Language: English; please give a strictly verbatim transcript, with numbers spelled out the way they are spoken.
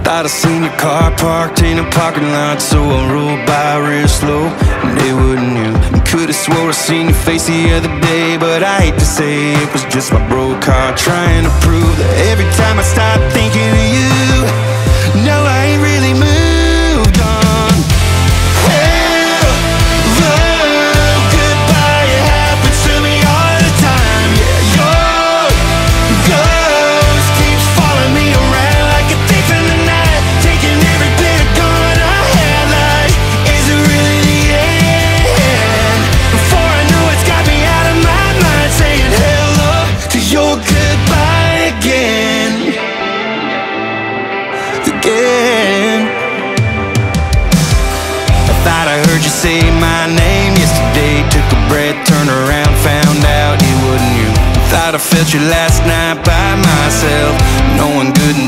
Thought I seen your car parked in a parking lot, so I rolled by real slow, and it wasn't you. Could've swore I seen your face the other day, but I hate to say it was just my broke car trying to prove that every time I start thinking of you, no, I ain't really moved on. Well, love, goodbye, it happens to me all the time. Yeah, your ghost keeps following me around like a thief in the night, taking every bit of gun I had. Like, is it really the end? Before I know it's got me out of my mind, saying hello to your goodbye again, again. I thought I heard you say my name yesterday, took a breath, turned around, found out it wasn't you. Thought I felt you last night by myself, no one good